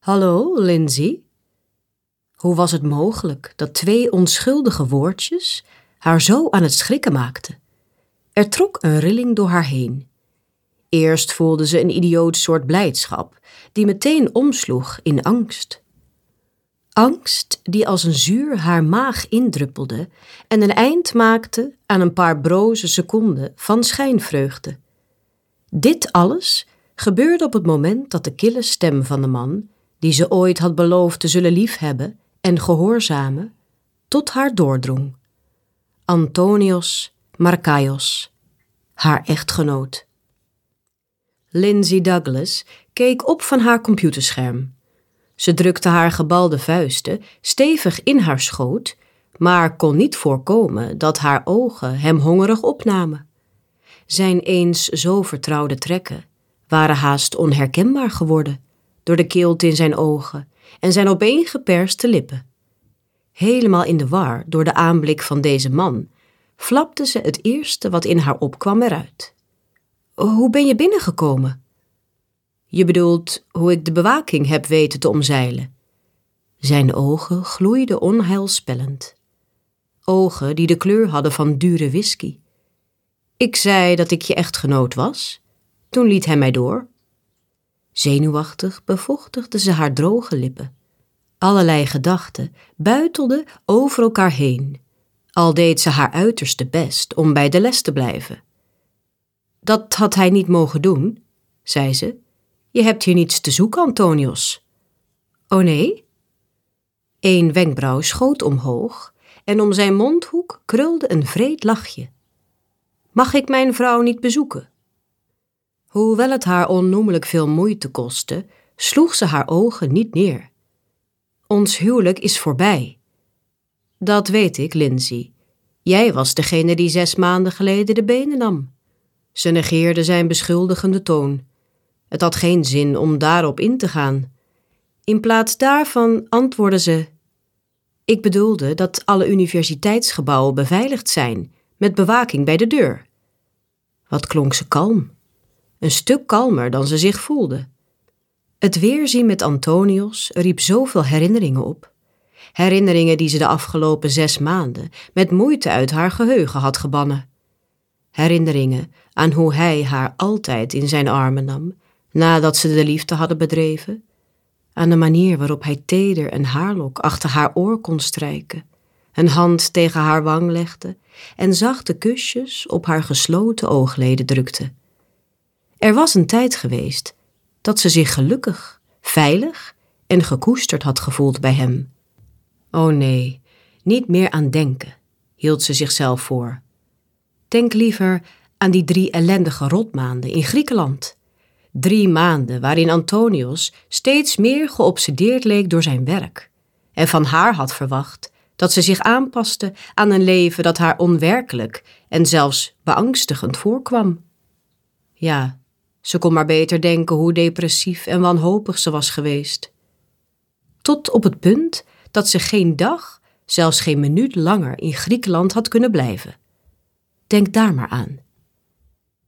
Hallo, Lindsay. Hoe was het mogelijk dat 2 onschuldige woordjes haar zo aan het schrikken maakten? Er trok een rilling door haar heen. Eerst voelde ze een idioot soort blijdschap, die meteen omsloeg in angst. Angst die als een zuur haar maag indruppelde en een eind maakte aan een paar broze seconden van schijnvreugde. Dit alles gebeurde op het moment dat de kille stem van de man, die ze ooit had beloofd te zullen liefhebben en gehoorzamen, tot haar doordrong. Antonios Markaios, haar echtgenoot. Lindsay Douglas keek op van haar computerscherm. Ze drukte haar gebalde vuisten stevig in haar schoot, maar kon niet voorkomen dat haar ogen hem hongerig opnamen. Zijn eens zo vertrouwde trekken waren haast onherkenbaar geworden door de kilte in zijn ogen en zijn opeengeperste lippen. Helemaal in de war door de aanblik van deze man, flapte ze het eerste wat in haar opkwam eruit. Hoe ben je binnengekomen? Je bedoelt hoe ik de bewaking heb weten te omzeilen. Zijn ogen gloeiden onheilspellend. Ogen die de kleur hadden van dure whisky. Ik zei dat ik je echtgenoot was. Toen liet hij mij door. Zenuwachtig bevochtigde ze haar droge lippen. Allerlei gedachten buitelden over elkaar heen, al deed ze haar uiterste best om bij de les te blijven. Dat had hij niet mogen doen, zei ze. Je hebt hier niets te zoeken, Antonios. Oh nee? Eén wenkbrauw schoot omhoog en om zijn mondhoek krulde een wreed lachje. Mag ik mijn vrouw niet bezoeken? Hoewel het haar onnoemelijk veel moeite kostte, sloeg ze haar ogen niet neer. Ons huwelijk is voorbij. Dat weet ik, Lindsay. Jij was degene die 6 maanden geleden de benen nam. Ze negeerde zijn beschuldigende toon. Het had geen zin om daarop in te gaan. In plaats daarvan antwoordde ze: Ik bedoelde dat alle universiteitsgebouwen beveiligd zijn, met bewaking bij de deur. Wat klonk ze kalm. Een stuk kalmer dan ze zich voelde. Het weerzien met Antonios riep zoveel herinneringen op. Herinneringen die ze de afgelopen 6 maanden met moeite uit haar geheugen had gebannen. Herinneringen aan hoe hij haar altijd in zijn armen nam, nadat ze de liefde hadden bedreven. Aan de manier waarop hij teder een haarlok achter haar oor kon strijken, een hand tegen haar wang legde en zachte kusjes op haar gesloten oogleden drukte. Er was een tijd geweest dat ze zich gelukkig, veilig en gekoesterd had gevoeld bij hem. Oh nee, niet meer aan denken, hield ze zichzelf voor. Denk liever aan die 3 ellendige rotmaanden in Griekenland. 3 maanden waarin Antonios steeds meer geobsedeerd leek door zijn werk en van haar had verwacht dat ze zich aanpaste aan een leven dat haar onwerkelijk en zelfs beangstigend voorkwam. Ja, ze kon maar beter denken hoe depressief en wanhopig ze was geweest. Tot op het punt dat ze geen dag, zelfs geen minuut langer in Griekenland had kunnen blijven. Denk daar maar aan.